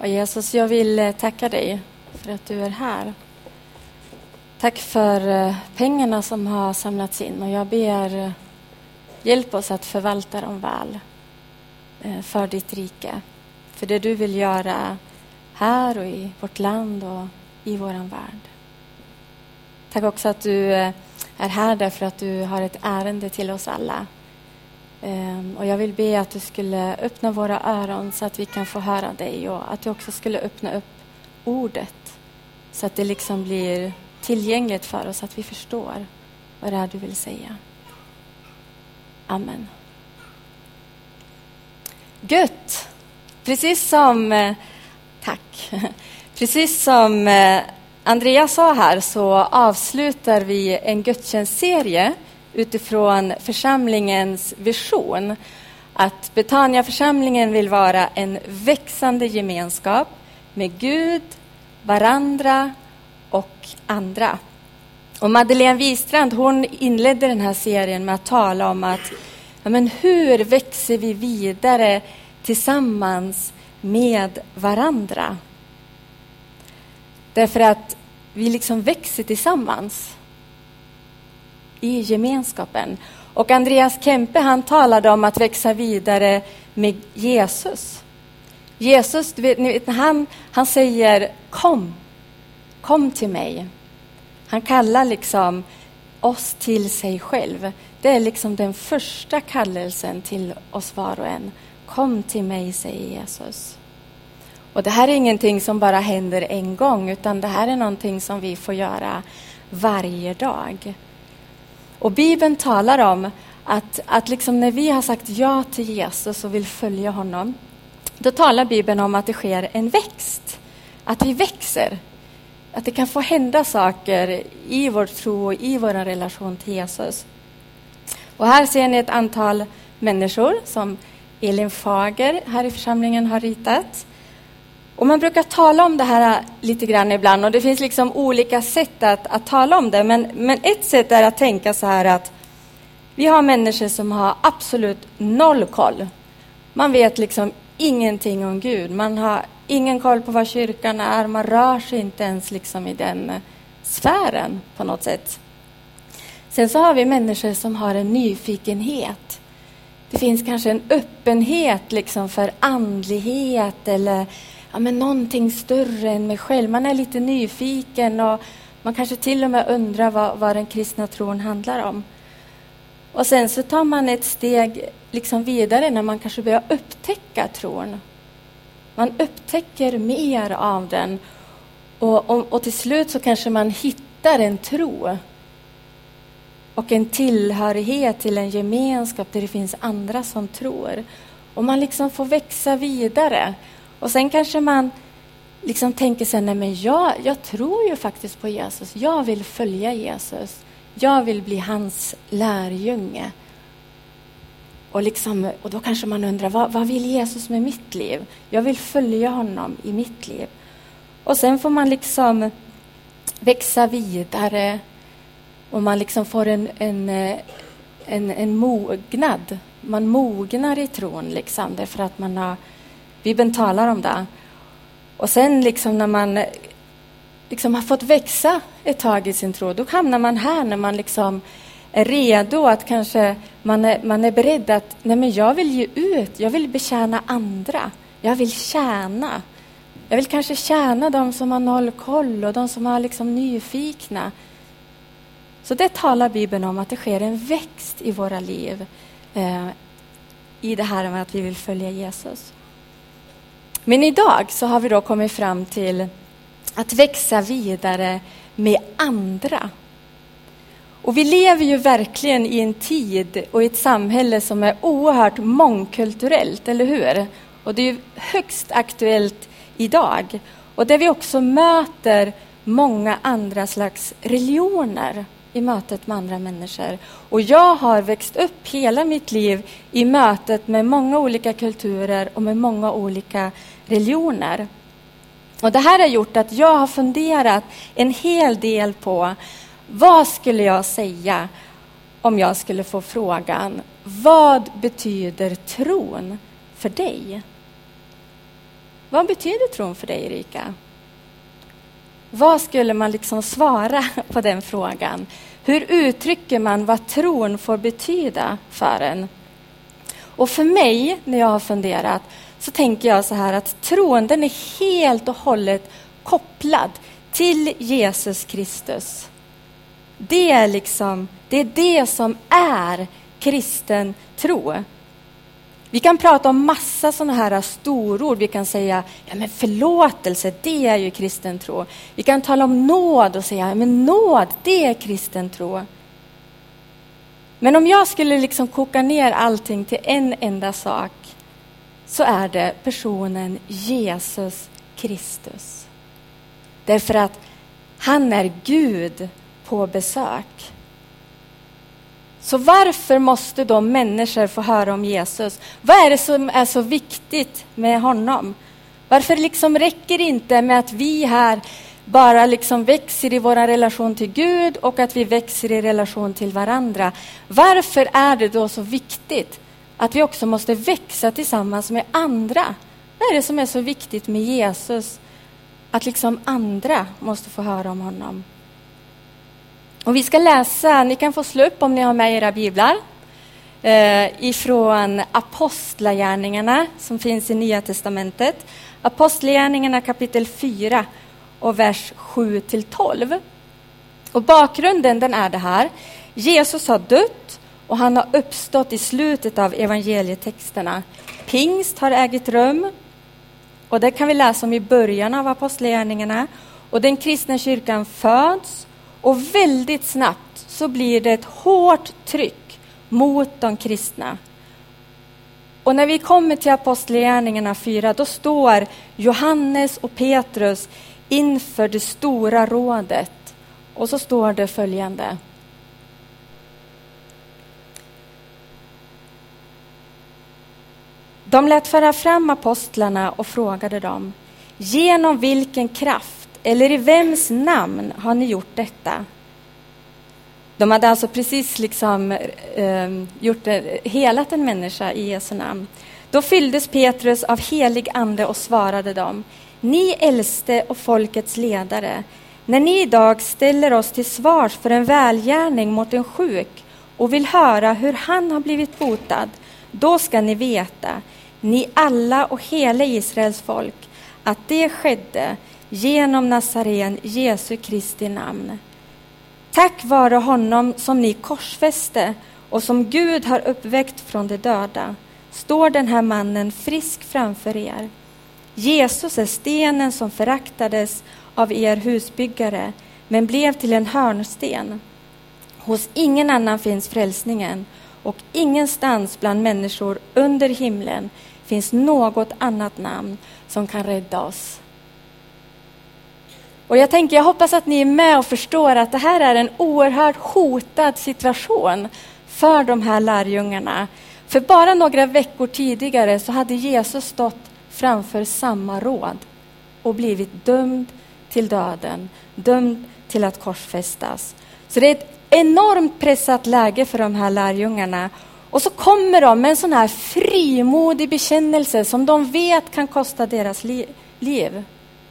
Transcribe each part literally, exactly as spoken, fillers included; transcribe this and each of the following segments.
Och Jesus, jag vill tacka dig för att du är här. Tack för pengarna som har samlats in, och jag ber hjälp oss att förvalta dem väl för ditt rike. För det du vill göra här och i vårt land och i våran värld. Tack också att du är här därför att du har ett ärende till oss alla. Och jag vill be att du skulle öppna våra öron så att vi kan få höra dig, och att du också skulle öppna upp ordet så att det liksom blir tillgängligt för oss, att vi förstår vad det är du vill säga. Amen. Gött! Precis som, tack, precis som Andreas sa här så avslutar vi en gudstjänstserie utifrån församlingens vision. Att Betania-församlingen vill vara en växande gemenskap med Gud, varandra och andra. Och Madeleine Wistrand, hon inledde den här serien med att tala om att ja, men hur växer vi vidare tillsammans med varandra? Därför att vi liksom växer tillsammans i gemenskapen. Och Andreas Kempe, han talade om att växa vidare med Jesus. Jesus, du vet, ni vet, han, han säger kom, kom till mig. Han kallar liksom oss till sig själv. Det är liksom den första kallelsen till oss var och en. Kom till mig, säger Jesus. Och det här är ingenting som bara händer en gång, utan det här är någonting som vi får göra varje dag. Och Bibeln talar om att, att liksom när vi har sagt ja till Jesus och vill följa honom, då talar Bibeln om att det sker en växt. Att vi växer. Att det kan få hända saker i vår tro och i vår relation till Jesus. Och här ser ni ett antal människor som Elin Fager här i församlingen har ritat. Och man brukar tala om det här lite grann ibland, och det finns liksom olika sätt att, att tala om det. Men, men ett sätt är att tänka så här att vi har människor som har absolut noll koll. Man vet liksom ingenting om Gud. Man har ingen koll på vad kyrkan är. Man rör sig inte ens liksom i den sfären på något sätt. Sen så har vi människor som har en nyfikenhet. Det finns kanske en öppenhet liksom för andlighet eller ja, men någonting större än mig själv. Man är lite nyfiken och man kanske till och med undrar vad, vad den kristna tron handlar om. Och sen så tar man ett steg liksom vidare när man kanske börjar upptäcka tron. Man upptäcker mer av den. Och, och, och till slut så kanske man hittar en tro. Och en tillhörighet till en gemenskap där det finns andra som tror. Och man liksom får växa vidare. Och sen kanske man liksom tänker sig, nej men jag, jag tror ju faktiskt på Jesus. Jag vill följa Jesus. Jag vill bli hans lärjunge. Och, liksom, och då kanske man undrar, vad, vad vill Jesus med mitt liv? Jag vill följa honom i mitt liv. Och sen får man liksom växa vidare. Och man liksom får en, en, en, en mognad. Man mognar i tron liksom, därför att man har, Bibeln talar om det. Och sen liksom när man liksom har fått växa ett tag i sin tro, då hamnar man här när man liksom är redo att kanske man är, man är beredd att nej men jag vill ge ut, jag vill betjäna andra. Jag vill tjäna. Jag vill kanske tjäna de som har noll koll och de som är liksom nyfikna. Så det talar Bibeln om, att det sker en växt i våra liv eh, i det här med att vi vill följa Jesus. Men idag så har vi då kommit fram till att växa vidare med andra. Och vi lever ju verkligen i en tid och i ett samhälle som är oerhört mångkulturellt, eller hur? Och det är ju högst aktuellt idag. Och där vi också möter många andra slags religioner i mötet med andra människor. Och jag har växt upp hela mitt liv i mötet med många olika kulturer och med många olika religioner. Och det här har gjort att jag har funderat en hel del på vad skulle jag säga om jag skulle få frågan, vad betyder tron för dig? Vad betyder tron för dig, Erika? Vad skulle man liksom svara på den frågan? Hur uttrycker man vad tron får betyda för en? Och för mig, när jag har funderat, så tänker jag så här att tron, den är helt och hållet kopplad till Jesus Kristus. Det är liksom, det är det som är kristen tro. Vi kan prata om massa sådana här storord. Vi kan säga, ja men förlåtelse, det är ju kristen tro. Vi kan tala om nåd och säga, ja men nåd, det är kristen tro. Men om jag skulle liksom koka ner allting till en enda sak, så är det personen Jesus Kristus. Därför att han är Gud på besök. Så varför måste då människor få höra om Jesus? Vad är det som är så viktigt med honom? Varför liksom räcker det inte med att vi här bara liksom växer i vår relation till Gud och att vi växer i relation till varandra? Varför är det då så viktigt att vi också måste växa tillsammans med andra? Vad är det som är så viktigt med Jesus? Att liksom andra måste få höra om honom. Och vi ska läsa, ni kan få slå upp om ni har med era biblar, eh, ifrån Apostlagärningarna som finns i Nya testamentet. Apostlagärningarna kapitel fyra och vers sju till tolv. Och bakgrunden, den är det här. Jesus har dött och han har uppstått i slutet av evangelietexterna. Pingst har ägt rum, och det kan vi läsa om i början av Apostlagärningarna. Och den kristna kyrkan föds. Och väldigt snabbt så blir det ett hårt tryck mot de kristna. Och när vi kommer till Apostlagärningarna fyra, då står Johannes och Petrus inför det stora rådet. Och så står det följande. De lät föra fram apostlarna och frågade dem: genom vilken kraft eller i vems namn har ni gjort detta? De hade alltså precis liksom eh, gjort det, helat en människa i Jesu namn. Då fylldes Petrus av helig ande och svarade dem: ni äldste och folkets ledare, när ni idag ställer oss till svars för en välgärning mot en sjuk och vill höra hur han har blivit botad, då ska ni veta, ni alla och hela Israels folk, att det skedde genom Nazaren Jesu Kristi namn. Tack vare honom som ni korsfäste och som Gud har uppväckt från de döda, står den här mannen frisk framför er. Jesus är stenen som föraktades av er husbyggare, men blev till en hörnsten. Hos ingen annan finns frälsningen, och ingenstans bland människor under himlen finns något annat namn som kan rädda oss. Och jag tänker, jag hoppas att ni är med och förstår att det här är en oerhört hotad situation för de här lärjungarna. För bara några veckor tidigare så hade Jesus stått framför samma råd och blivit dömd till döden, dömd till att korsfästas. Så det är ett enormt pressat läge för de här lärjungarna. Och så kommer de med en sån här frimodig bekännelse som de vet kan kosta deras li- liv.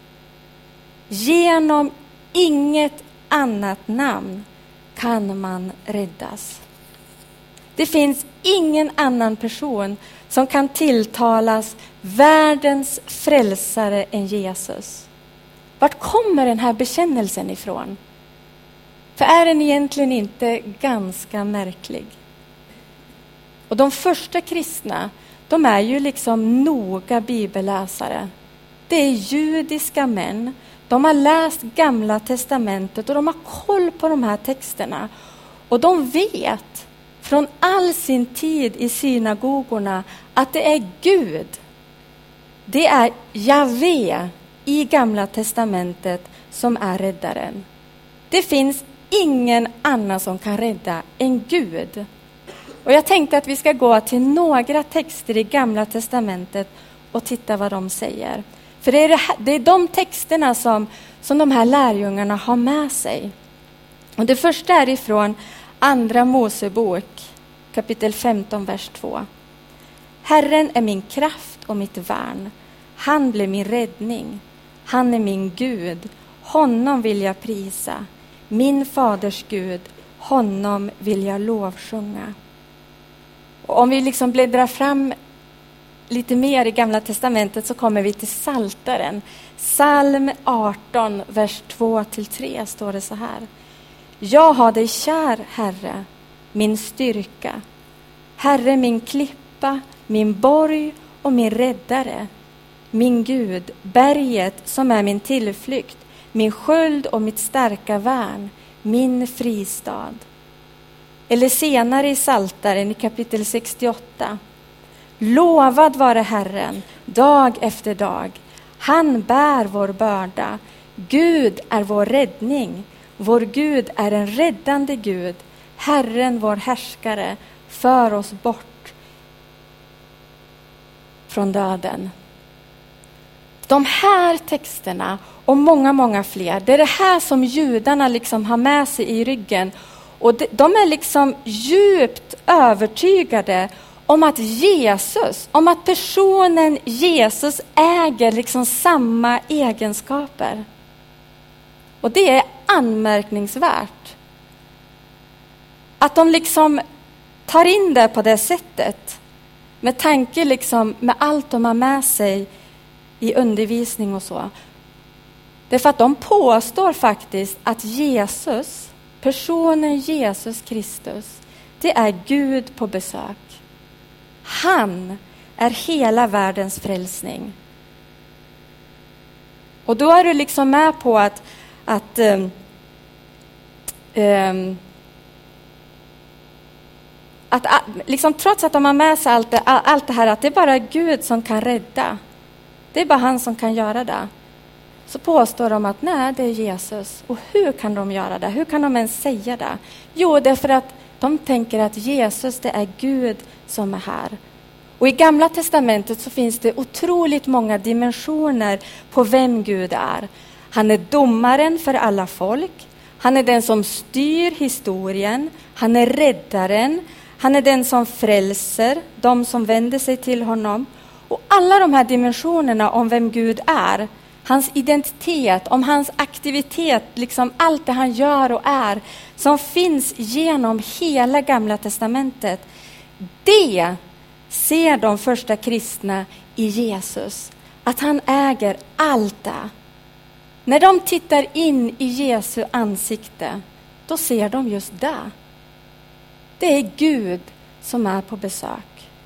Genom inget annat namn kan man räddas. Det finns ingen annan person som kan tilltalas världens frälsare än Jesus. Vart kommer den här bekännelsen ifrån? För är den egentligen inte ganska märklig? Och de första kristna, de är ju liksom noga bibelläsare. Det är judiska män. De har läst Gamla testamentet och de har koll på de här texterna. Och de vet från all sin tid i synagogorna att det är Gud. Det är Javé i Gamla testamentet som är räddaren. Det finns ingen annan som kan rädda än Gud. Och jag tänkte att vi ska gå till några texter i Gamla testamentet och titta vad de säger. För det är, det, här, det är de texterna som, som de här lärjungarna har med sig. Och det första är ifrån Andra Mosebok, kapitel femton, vers två. Herren är min kraft och mitt värn. Han blev min räddning. Han är min Gud. Honom vill jag prisa. Min faders Gud. Honom vill jag lovsjunga. Och om vi liksom bläddrar fram lite mer i Gamla testamentet så kommer vi till Psaltaren. Psalm arton, vers två till tre står det så här. Jag har dig kär, Herre, min styrka. Herre, min klippa, min borg och min räddare. Min Gud, berget som är min tillflykt, min sköld och mitt starka värn, min fristad. Eller senare i Psaltaren i kapitel sextioåtta. Lovad vare Herren, dag efter dag. Han bär vår börda. Gud är vår räddning. Vår Gud är en räddande Gud. Herren vår härskare för oss bort från döden. De här texterna och många, många fler, det är det här som judarna liksom har med sig i ryggen. Och de, de är liksom djupt övertygade om att Jesus, om att personen Jesus äger liksom samma egenskaper. Och det är anmärkningsvärt. Att de liksom tar in det på det sättet. Med tanke liksom med allt de har med sig i undervisning och så. Det är för att de påstår faktiskt att Jesus, personen Jesus Kristus, det är Gud på besök. Han är hela världens frälsning. Och då är du liksom med på att, att um, um, att liksom, trots att de har med sig allt det, allt det här, att det är bara Gud som kan rädda. Det är bara han som kan göra det. Så påstår de att nej, det är Jesus. Och hur kan de göra det? Hur kan de ens säga det? Jo, det är för att de tänker att Jesus, det är Gud som är här. Och i Gamla testamentet så finns det otroligt många dimensioner på vem Gud är. Han är domaren för alla folk. Han är den som styr historien. Han är räddaren. Han är den som frälser de som vänder sig till honom. Och alla de här dimensionerna om vem Gud är, hans identitet, om hans aktivitet, liksom allt det han gör och är, som finns genom hela Gamla testamentet, det ser de första kristna i Jesus. Att han äger allt det. När de tittar in i Jesu ansikte, då ser de just det. Det är Gud som är på besök.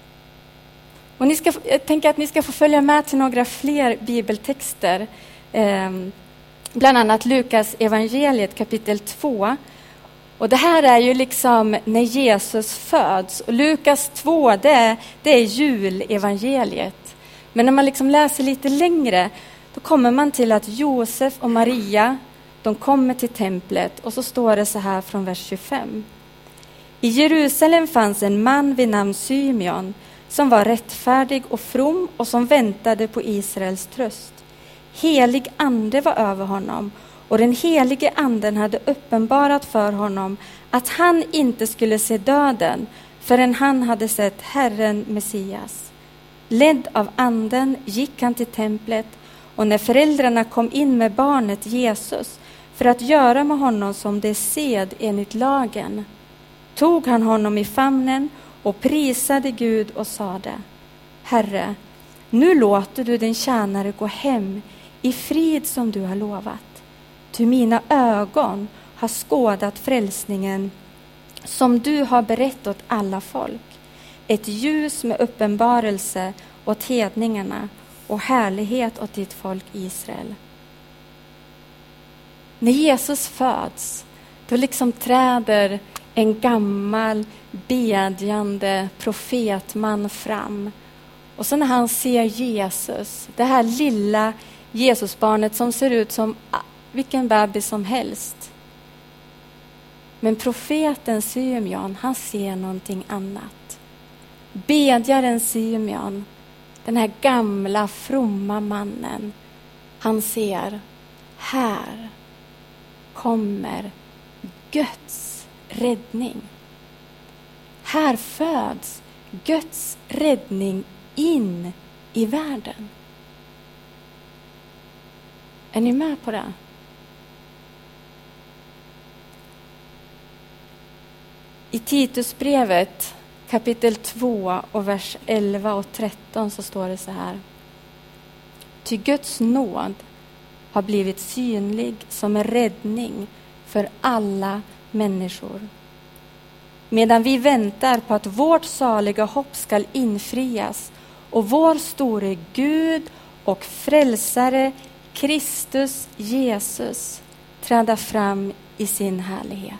Och ni ska, jag tänker att ni ska få följa med till några fler bibeltexter. Eh, bland annat Lukas evangeliet kapitel två. Och det här är ju liksom när Jesus föds. Och Lukas två, det är, det är julevangeliet. Men när man liksom läser lite längre, då kommer man till att Josef och Maria, de kommer till templet. Och så står det så här från vers tjugofem. I Jerusalem fanns en man vid namn Symeon, som var rättfärdig och from och som väntade på Israels tröst. Helig ande var över honom, och den helige anden hade uppenbarat för honom att han inte skulle se döden förrän han hade sett Herren Messias. Ledd av anden gick han till templet, och när föräldrarna kom in med barnet Jesus för att göra med honom som det är sed enligt lagen, tog han honom i famnen och prisade Gud och sade: Herre, nu låter du din tjänare gå hem i frid som du har lovat. Ty mina ögon har skådat frälsningen som du har berättat åt alla folk. Ett ljus med uppenbarelse åt hedningarna och härlighet åt ditt folk Israel. När Jesus föds, då liksom träder en gammal bedjande profetman fram. Och så när han ser Jesus, det här lilla Jesusbarnet som ser ut som vilken bebis som helst. Men profeten Symeon, han ser någonting annat. Bedjaren Symeon, den här gamla fromma mannen, han ser: här kommer Guds räddning. Här föds Guds räddning in i världen. Är ni med på det? I Titusbrevet kapitel två och vers elva och tretton så står det så här. Ty Guds nåd har blivit synlig som en räddning för alla människor. Medan vi väntar på att vårt saliga hopp ska infrias och vår store Gud och frälsare Kristus Jesus träda fram i sin härlighet.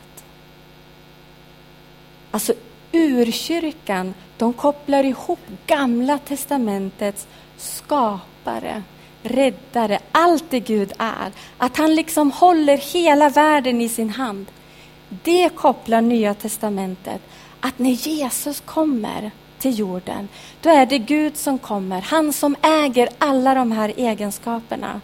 Alltså urkyrkan, de kopplar ihop Gamla testamentets skapare, räddare, allt det Gud är. Att han liksom håller hela världen i sin hand. Det kopplar Nya testamentet. Att när Jesus kommer till jorden, då är det Gud som kommer. Han som äger alla de här egenskaperna.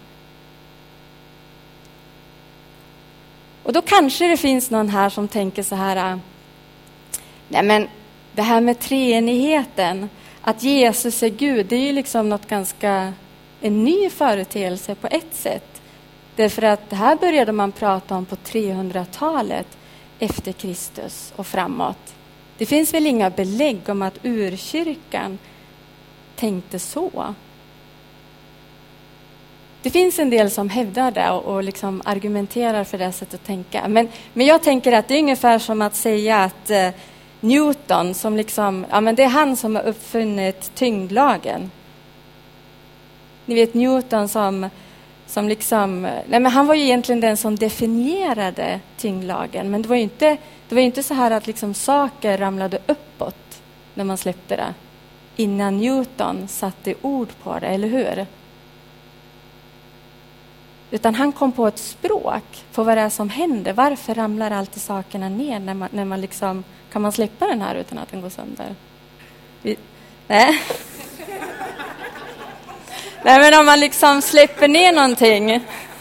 Och då kanske det finns någon här som tänker så här. Nej men det här med treenigheten, att Jesus är Gud, det är ju liksom något ganska en ny företeelse på ett sätt. Därför att det här började man prata om på trehundratalet efter Kristus och framåt. Det finns väl inga belägg om att urkyrkan tänkte så. Det finns en del som hävdar det och, och liksom argumenterar för det sättet att tänka. Men, men jag tänker att det är ungefär som att säga att eh, Newton, som liksom, ja, men det är han som har uppfunnit tyngdlagen. Ni vet Newton som, som liksom, nej men han var ju egentligen den som definierade tyngdlagen. Men det var ju inte, det var ju inte så här att liksom saker ramlade uppåt när man släppte det. Innan Newton satte ord på det, eller hur? Utan han kom på ett språk för vad det är som händer. Varför ramlar alltid sakerna ner när man, när man liksom, kan man släppa den här utan att den går sönder? Vi, nej. Nej, men om man liksom släpper ner någonting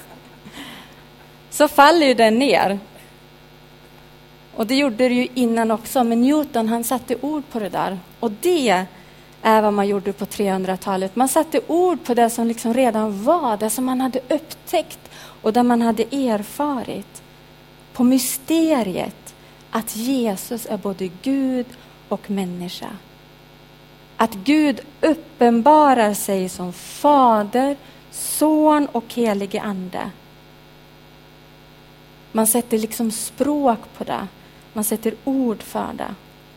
så faller ju den ner. Och det gjorde det ju innan också. Men Newton, han satte ord på det där. Och det är vad man gjorde på trehundratalet. Man satte ord på det som liksom redan var. Det som man hade upptäckt och där man hade erfarit. På mysteriet att Jesus är både Gud och människa. Att Gud uppenbarar sig som fader, son och helige ande. Man sätter liksom språk på det. Man sätter ord för det.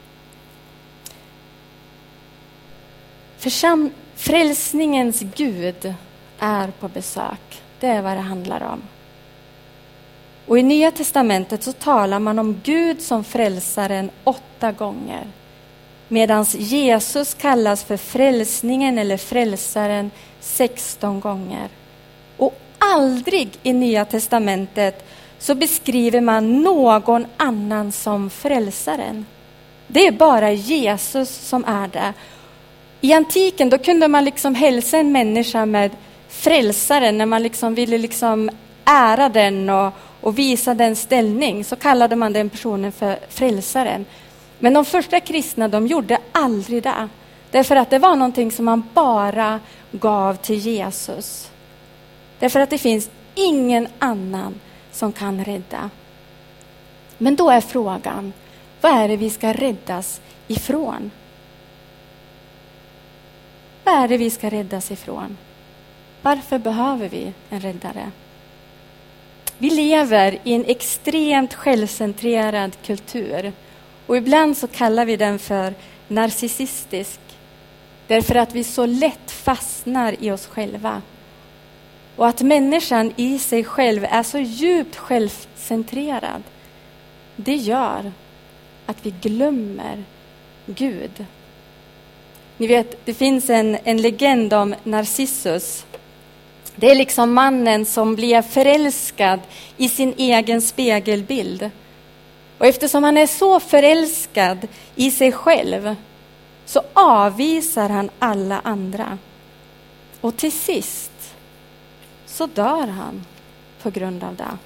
Försam- frälsningens Gud är på besök. Det är vad det handlar om. Och i Nya testamentet så talar man om Gud som frälsaren åtta gånger. Medan Jesus kallas för frälsningen eller frälsaren sexton gånger. Och aldrig i Nya testamentet så beskriver man någon annan som frälsaren. Det är bara Jesus som är det. I antiken då kunde man liksom hälsa en människa med frälsaren när man liksom ville liksom ära den och, och visa den ställning. Så kallade man den personen för frälsaren. Men de första kristna, de gjorde aldrig det. Därför att det var någonting som man bara gav till Jesus. Därför att det finns ingen annan som kan rädda. Men då är frågan, vad är det vi ska räddas ifrån? Vad är det vi ska räddas ifrån? Varför behöver vi en räddare? Vi lever i en extremt självcentrerad kultur. Och ibland så kallar vi den för narcissistisk. Därför att vi så lätt fastnar i oss själva. Och att människan i sig själv är så djupt självcentrerad. Det gör att vi glömmer Gud. Ni vet, det finns en, en legend om Narcissus. Det är liksom mannen som blev förälskad i sin egen spegelbild. Och eftersom han är så förälskad i sig själv så avvisar han alla andra. Och till sist så dör han på grund av det.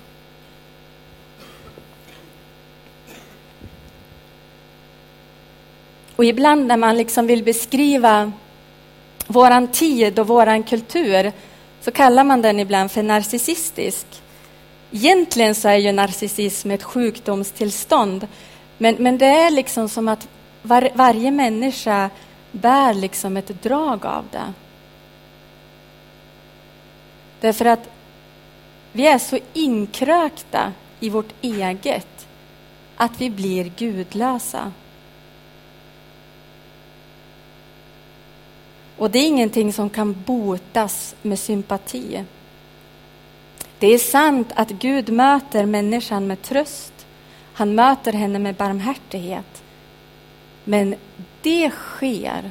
Och ibland när man liksom vill beskriva våran tid och våran kultur så kallar man den ibland för narcissistisk. Egentligen så är ju narcissism ett sjukdomstillstånd. Men, men det är liksom som att var, varje människa bär liksom ett drag av det. Därför att vi är så inkrökta i vårt eget att vi blir gudlösa. Och det är ingenting som kan botas med sympati. Det är sant att Gud möter människan med tröst. Han möter henne med barmhärtighet. Men det sker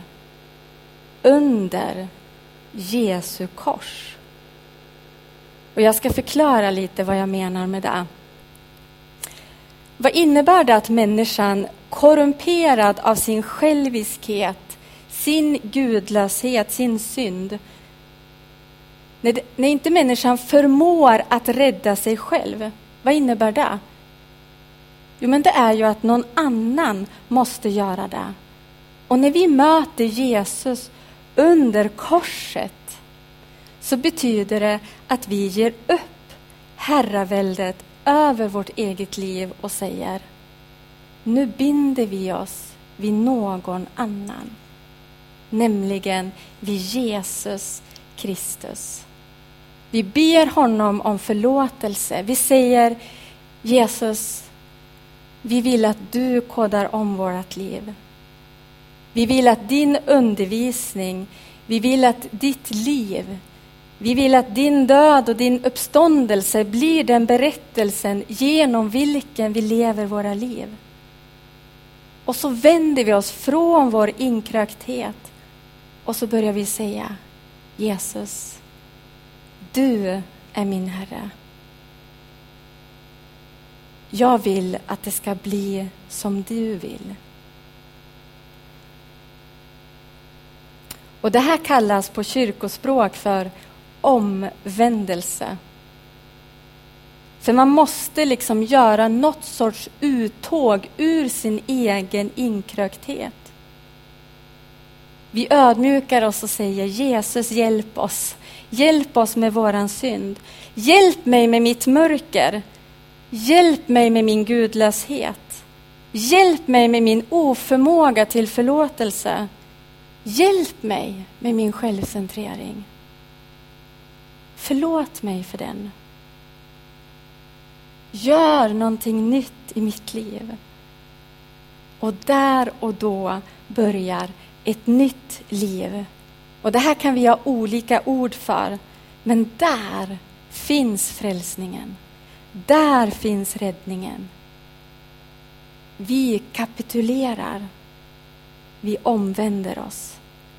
under Jesu kors. Och jag ska förklara lite vad jag menar med det. Vad innebär det att människan, korrumperad av sin själviskhet, sin gudlöshet, sin synd, när, det, när inte människan förmår att rädda sig själv, vad innebär det? Jo, men det är ju att någon annan måste göra det. Och när vi möter Jesus under korset så betyder det att vi ger upp herraväldet över vårt eget liv och säger: nu binder vi oss vid någon annan, nämligen vid Jesus Kristus. Vi ber honom om förlåtelse. Vi säger: Jesus, vi vill att du kodar om vårt liv. Vi vill att din undervisning, vi vill att ditt liv, vi vill att din död och din uppståndelse blir den berättelsen genom vilken vi lever våra liv. Och så vänder vi oss från vår inkrökthet och så börjar vi säga: Jesus, du är min Herre. Jag vill att det ska bli som du vill. Och det här kallas på kyrkospråk för omvändelse. För man måste liksom göra något sorts uttåg ur sin egen inkrökthet. Vi ödmjukar oss och säger: Jesus, hjälp oss. Hjälp oss med våran synd. Hjälp mig med mitt mörker. Hjälp mig med min gudlöshet. Hjälp mig med min oförmåga till förlåtelse. Hjälp mig med min självcentrering. Förlåt mig för den. Gör någonting nytt i mitt liv. Och där och då börjar ett nytt liv. Och det här kan vi ha olika ord för. Men där finns frälsningen. Där finns räddningen. Vi kapitulerar. Vi omvänder oss.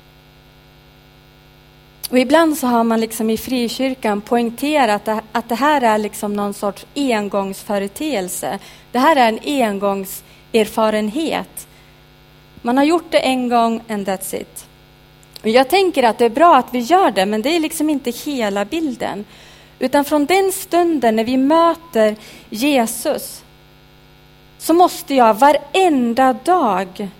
Och ibland så har man liksom i frikyrkan poängterat att det här är liksom någon sorts engångsföreteelse. Det här är en engångserfarenhet. Man har gjort det en gång and that's it. Och jag tänker att det är bra att vi gör det, men det är liksom inte hela bilden. Utan från den stunden när vi möter Jesus så måste jag varenda dag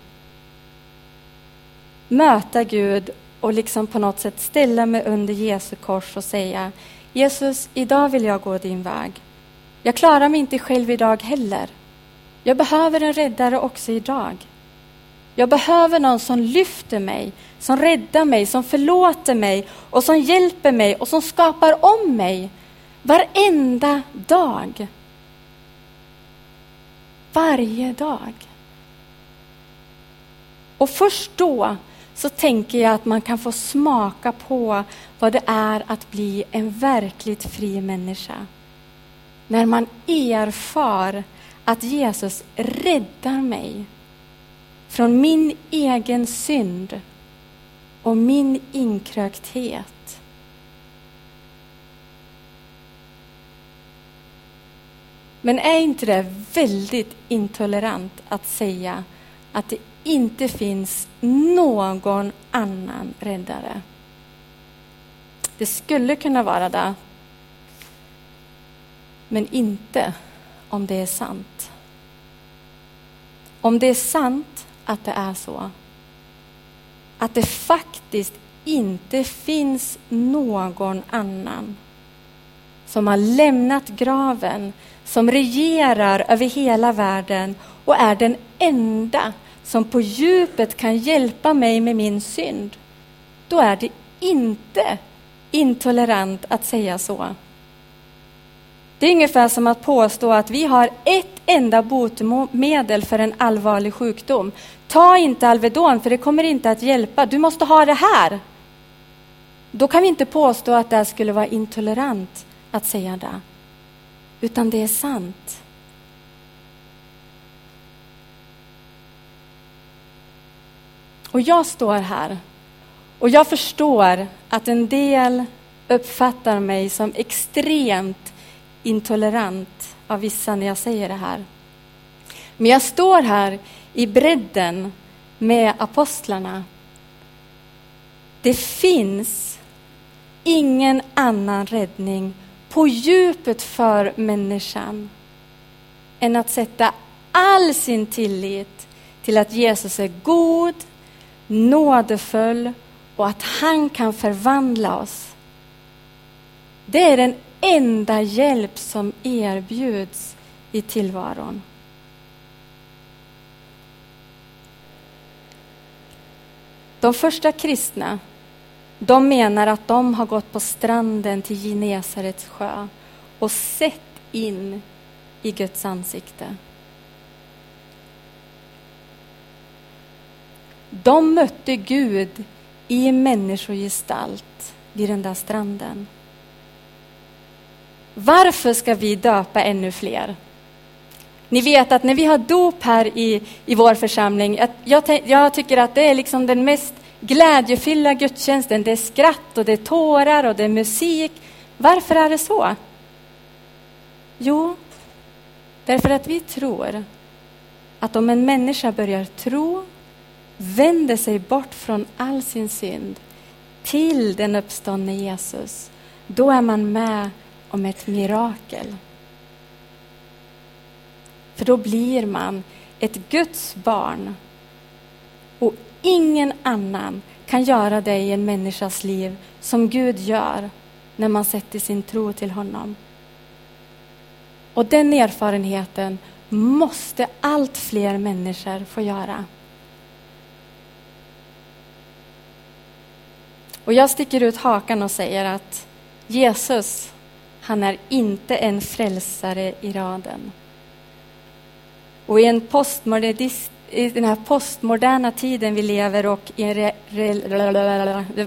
möta Gud och liksom på något sätt ställa mig under Jesu kors och säga: Jesus, idag vill jag gå din väg. Jag klarar mig inte själv idag heller. Jag behöver en räddare också idag. Jag behöver någon som lyfter mig, som räddar mig, som förlåter mig och som hjälper mig och som skapar om mig varenda dag. Varje dag. Och först då så tänker jag att man kan få smaka på vad det är att bli en verkligt fri människa. När man erfar att Jesus räddar mig från min egen synd och min inkrökthet. Men är inte det väldigt intolerant att säga att det inte finns någon annan räddare? Det skulle kunna vara det. Men inte om det är sant. Om det är sant att det är så. Att det faktiskt inte finns någon annan som har lämnat graven, som regerar över hela världen och är den enda som på djupet kan hjälpa mig med min synd, då är det inte intolerant att säga så. Det är ungefär som att påstå att vi har ett enda botemedel för en allvarlig sjukdom. Ta inte Alvedon, för det kommer inte att hjälpa. Du måste ha det här. Då kan vi inte påstå att det skulle vara intolerant att säga det. Utan det är sant. Och jag står här. Och jag förstår att en del uppfattar mig som extremt intolerant av vissa när jag säger det här. Men jag står här i bredden med apostlarna. Det finns ingen annan räddning på djupet för människan än att sätta all sin tillit till att Jesus är god, nådefull och att han kan förvandla oss. Det är den enda hjälp som erbjuds i tillvaron. De första kristna, de menar att de har gått på stranden till Genesarets sjö och sett in i Guds ansikte. De mötte Gud i människogestalt vid den där stranden. Varför ska vi döpa ännu fler? Ni vet att när vi har dop här i, i vår församling, att jag, jag tycker att det är liksom den mest glädjefyllda gudstjänsten. Det är skratt och det är tårar och det är musik. Varför är det så? Jo, därför att vi tror att om en människa börjar tro, vänder sig bort från all sin synd till den uppståndne Jesus, då är man med om ett mirakel. För då blir man ett Guds barn. Och ingen annan kan göra det i en människas liv som Gud gör när man sätter sin tro till honom. Och den erfarenheten måste allt fler människor få göra. Och jag sticker ut hakan och säger att Jesus, han är inte en frälsare i raden. Och i, en postmodernist, i den här postmoderna tiden vi lever och i en re, re,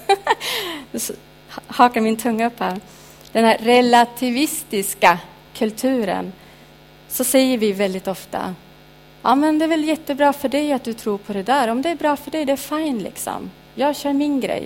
hakar min tunga upp här. Den här relativistiska kulturen, så säger vi väldigt ofta: ja, men det är väl jättebra för dig att du tror på det där. Om det är bra för dig, det är fine liksom. Jag kör min grej.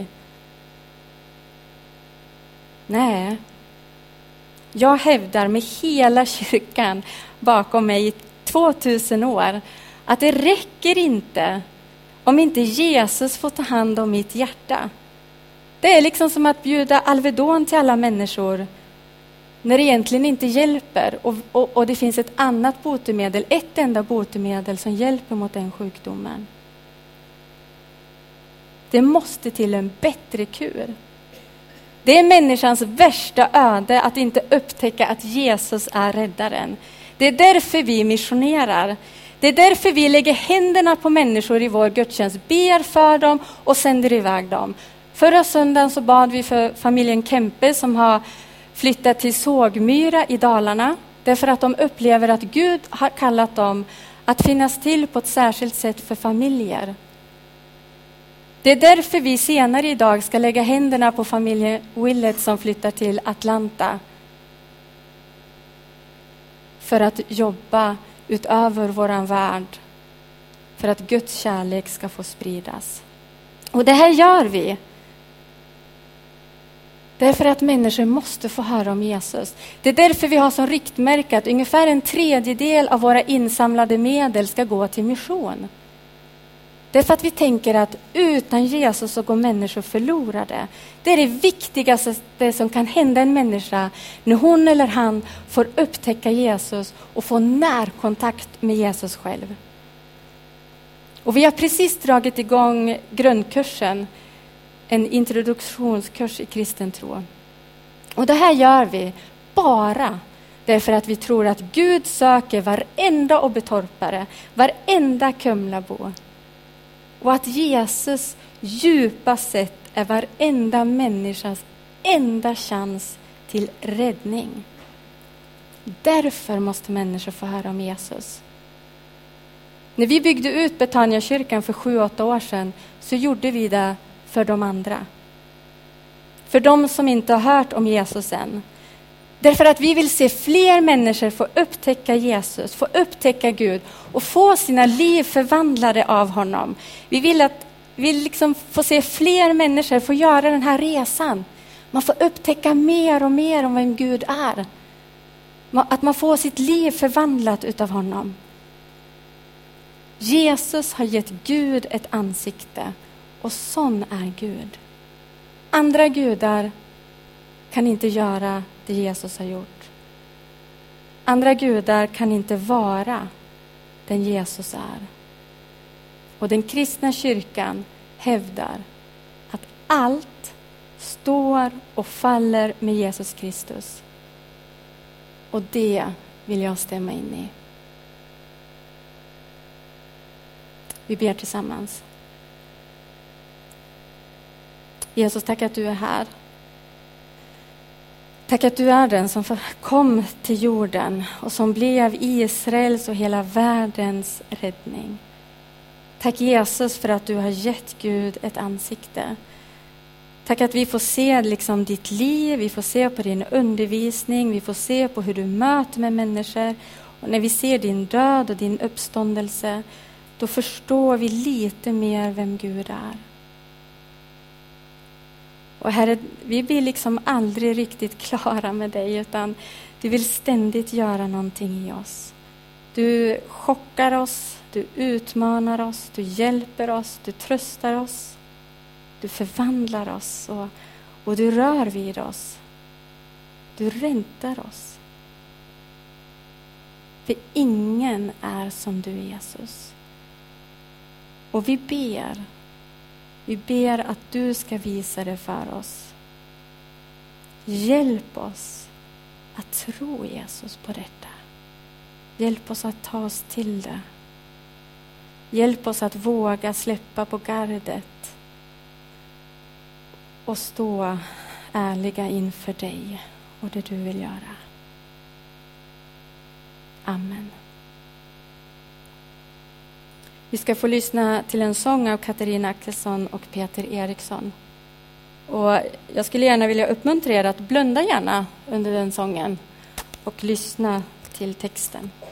Nej. Jag hävdar med hela kyrkan bakom mig i tvåtusen år att det räcker inte om inte Jesus får ta hand om mitt hjärta. Det är liksom som att bjuda Alvedon till alla människor när det egentligen inte hjälper. Och, och, och det finns ett annat botemedel, ett enda botemedel som hjälper mot den sjukdomen. Det måste till en bättre kur. Det är människans värsta öde att inte upptäcka att Jesus är räddaren. Det är därför vi missionerar. Det är därför vi lägger händerna på människor i vår gudstjänst, ber för dem och sänder iväg dem. Förra söndagen så bad vi för familjen Kempe som har flyttat till Sågmyra i Dalarna. Därför att de upplever att Gud har kallat dem att finnas till på ett särskilt sätt för familjer. Det är därför vi senare idag ska lägga händerna på familjen Willett som flyttar till Atlanta. För att jobba utöver våran värld. För att Guds kärlek ska få spridas. Och det här gör vi. Därför att människor måste få höra om Jesus. Det är därför vi har som riktmärke att ungefär en tredjedel av våra insamlade medel ska gå till mission. Det är för att vi tänker att utan Jesus så går människor förlorade. Det är det viktigaste det som kan hända en människa när hon eller han får upptäcka Jesus och få närkontakt med Jesus själv. Och vi har precis dragit igång grundkursen en introduktionskurs i kristen tro. Och det här gör vi bara därför att vi tror att Gud söker varenda obbetorpare, varenda Kumlabo. Och att Jesus djupast sett är varenda människas enda chans till räddning. Därför måste människor få höra om Jesus. När vi byggde ut Betania-kyrkan för sju, åtta år sedan så gjorde vi det för de andra. För de som inte har hört om Jesus än. Därför att vi vill se fler människor få upptäcka Jesus, få upptäcka Gud och få sina liv förvandlade av honom. Vi vill att vi liksom får se fler människor få göra den här resan. Man får upptäcka mer och mer om vem Gud är. Att man får sitt liv förvandlat utav honom. Jesus har gett Gud ett ansikte och sån är Gud. Andra gudar kan inte göra det Jesus har gjort. Andra gudar kan inte vara den Jesus är. Och den kristna kyrkan hävdar att allt står och faller med Jesus Kristus. Och det vill jag stämma in i. Vi ber tillsammans. Jesus, tack att du är här. Tack att du är den som kom till jorden och som blev Israels och hela världens räddning. Tack Jesus för att du har gett Gud ett ansikte. Tack att vi får se liksom ditt liv, vi får se på din undervisning, vi får se på hur du möter med människor. Och när vi ser din död och din uppståndelse, då förstår vi lite mer vem Gud är. Och Herre, vi blir liksom aldrig riktigt klara med dig, utan du vill ständigt göra någonting i oss. Du chockar oss, du utmanar oss, du hjälper oss, du tröstar oss. Du förvandlar oss och, och du rör vid oss. Du räntar oss. För ingen är som du, Jesus. Och vi ber, vi ber att du ska visa det för oss. Hjälp oss att tro Jesus på detta. Hjälp oss att ta oss till det. Hjälp oss att våga släppa på gardet. Och stå ärliga inför dig och det du vill göra. Amen. Vi ska få lyssna till en sång av Katarina Axelsson och Peter Eriksson. Och jag skulle gärna vilja uppmuntra er att blunda gärna under den sången och lyssna till texten.